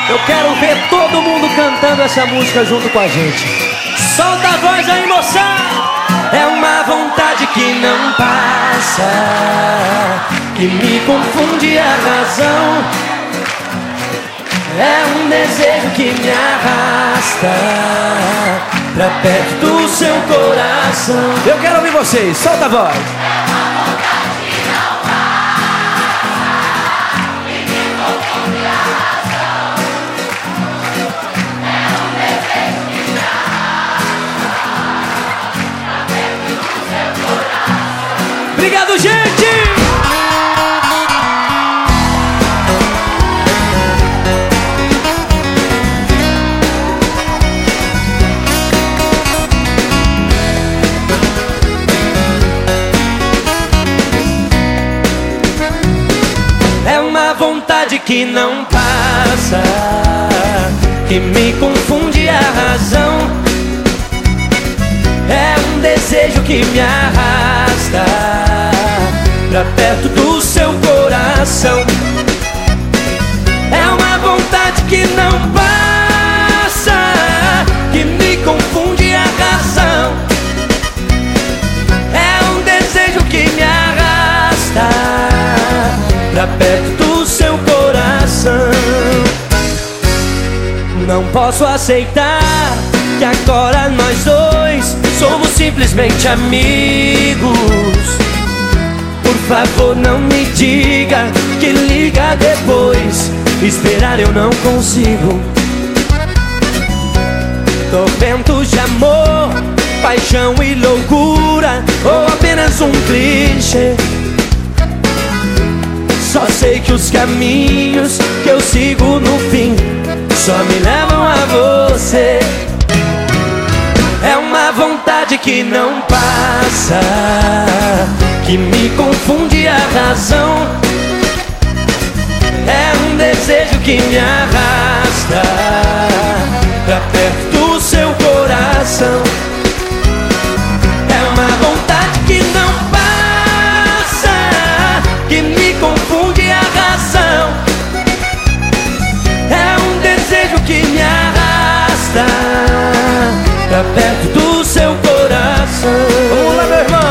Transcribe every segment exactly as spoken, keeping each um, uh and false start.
Eu quero ver todo mundo cantando essa música junto com a gente. Solta a voz aí, moçada! É uma vontade que não passa, que me confunde a razão. É um desejo que me arrasta pra perto do seu coração. Eu quero ouvir vocês, solta a voz. Obrigado, gente! É uma vontade que não passa, que me confunde a razão. É um desejo que me arrasta pra perto do seu coração. É uma vontade que não passa, que me confunde a razão. É um desejo que me arrasta pra perto do seu coração. Não posso aceitar que agora nós dois somos simplesmente amigos. Por favor, não me diga que liga depois. Esperar eu não consigo. Tormentos de amor, paixão e loucura, ou apenas um clichê. Só sei que os caminhos que eu sigo no fim só me levam a você. É uma vontade que não passa, que me confunde a razão. É um desejo que me arrasta pra perto do seu coração. É uma vontade que não passa, que me confunde a razão. É um desejo que me arrasta pra perto do seu coração. Vamos lá, meu irmão!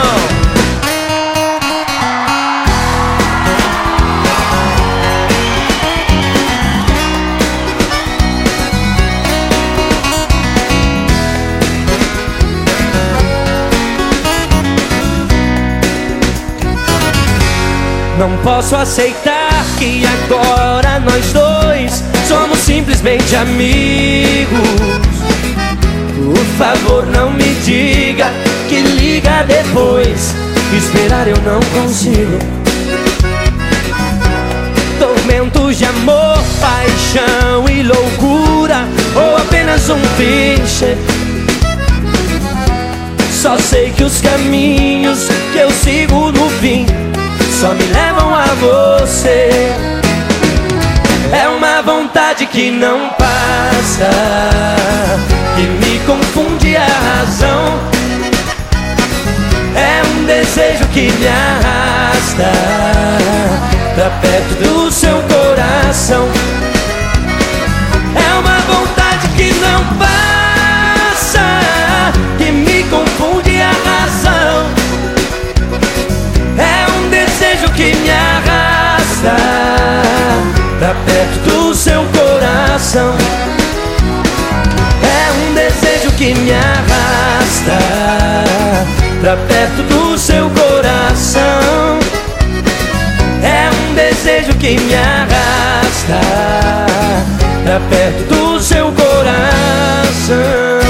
Não posso aceitar que agora nós dois somos simplesmente amigos. Por favor, não me diga que liga depois. Esperar eu não consigo. Tormentos de amor, paixão e loucura, ou apenas um clichê. Só sei que os caminhos que eu sigo no fim só me levam a você. É uma vontade que não passa, que me confunde a razão. É um desejo que me arrasta pra perto do seu coração. É uma vontade que não passa, que me confunde a razão. É um desejo que me arrasta pra perto do seu coração. É um desejo que me arrasta pra perto do seu coração. É um desejo que me arrasta pra perto do seu coração.